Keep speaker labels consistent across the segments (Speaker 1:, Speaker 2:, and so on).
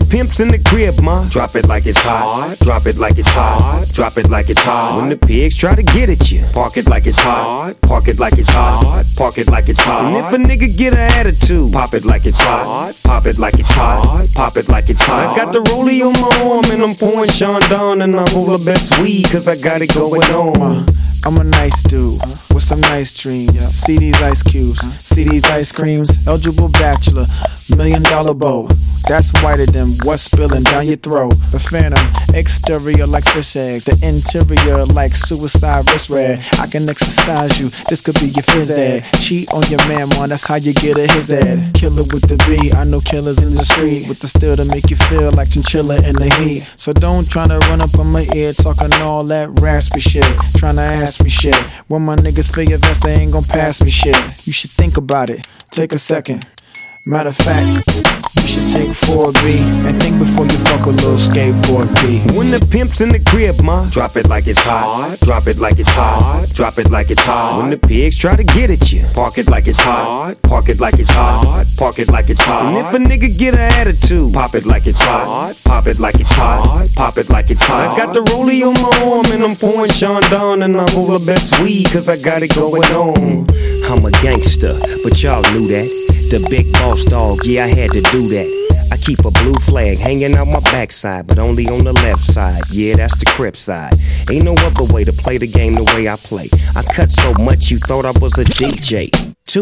Speaker 1: pimp's in the crib, ma, drop it like it's hot. Drop it like it's hot. Drop it like it's hot. When the pigs try to get at you, park it like it's hot. Park it like it's hot. Park it like it's hot. And if a nigga get an attitude, pop it like it's hot. Pop it like it's hot. Pop it like it's hot. I got the rollie on my arm and I'm pouring Sean Don and I roll the best weed cause I got it going on.
Speaker 2: I'm a nice dude with some nice dreams. See these ice cubes, see these ice creams. Eligible bachelor, $1 million bow. That's whiter than what's spilling down your throat. The phantom, exterior like fish eggs, the interior like suicide wrist red. I can exercise you, this could be your phys ed. Cheat on your man, man, that's how you get a his ed. Killer with the B, I know killers in the street with the steel to make you feel like chinchilla in the heat. So don't tryna run up on my ear talking all that raspy shit, tryna ask me shit. When my niggas feel your vest, they ain't gon' pass me shit. You should think about it, take a second. Matter of fact, you should take 4B and think before you fuck a little skateboard B.
Speaker 1: When the pimp's in the crib, ma, drop it like it's hot. Drop it like it's hot. Drop it like it's hot. When the pigs try to get at you, park it like it's hot. Park it like it's hot. Park it like it's hot. And if a nigga get an attitude, pop it like it's hot. Pop it like it's hot. Pop it like it's hot. I got the rollie on my arm and I'm pouring Sean Don and I roll the best weed cause I got it going on. I'm a gangster, but y'all knew that. The big boss dog, yeah, I had to do that. I keep a blue flag hanging out my backside, but only on the left side. Yeah, that's the Crip side. Ain't no other way to play the game the way I play. I cut so much you thought I was a DJ. 2,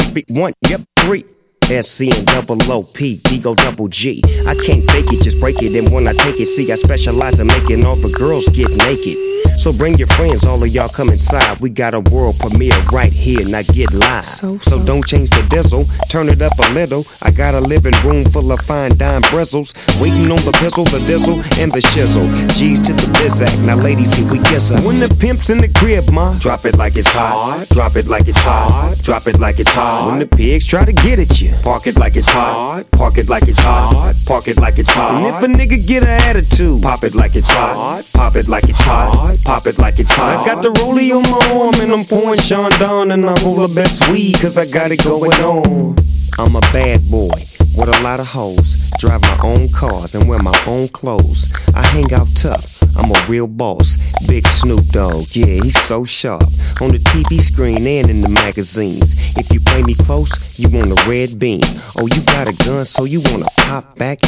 Speaker 1: 1, yep, 3. SC and double OP, Digo double G. I can't fake it, just break it. And when I take it, see, I specialize in making all the girls get naked. So bring your friends, all of y'all come inside. We got a world premiere right here, now get live. So don't change the diesel, turn it up a little. I got a living room full of fine dime bristles, waiting on the pistol, the dizzle, and the shizzle. G's to the bizac, now ladies, here we kiss her. When the pimp's in the crib, ma, drop it like it's hot. Drop it like it's hot. Drop it like it's hot. When the pigs try to get at you, park it like it's hot. Park it like it's hot. Park it like it's hot. And if a nigga get an attitude, pop it like it's hot. Pop it like it's hot. Pop it like it's hot. I got the rollie on my arm and I'm pouring Sean Don and I roll the best weed cause I got it going on. I'm a bad boy with a lot of hoes, drive my own cars and wear my own clothes. I hang out tough, I'm a real boss. Big Snoop Dogg, yeah, he's so sharp. On the TV screen and in the magazines. If you play me close, you want a red beam. Oh, you got a gun, so you wanna pop back?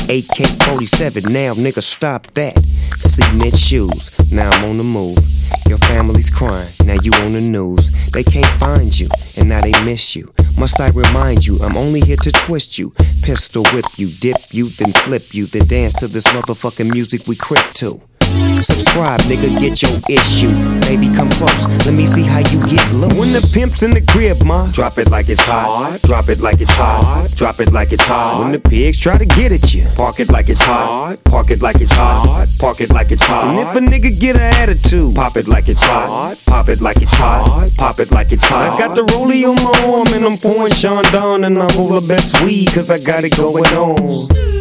Speaker 1: AK-47, now nigga, stop that. Cement shoes, now I'm on the move. Your family's crying, now you on the news. They can't find you, and now they miss you. Must I remind you, I'm only here to twist you. Pistol whip you, dip you, then flip you. Then dance to this motherfucking music we crip to. Subscribe, nigga, get your issue. Baby, come close, let me see how you get loose. When the pimp's in the crib, ma, drop it like it's hot. Drop it like it's hot. Drop it like it's hot. When the pigs try to get at you, park it like it's hot. Park it like it's hot. Park it like it's hot. And if a nigga get an attitude, pop it like it's hot. Pop it like it's hot. Pop it like it's hot. I got the rollie on my arm and I'm pouring Sean Don and I roll the best weed cause I got it going on.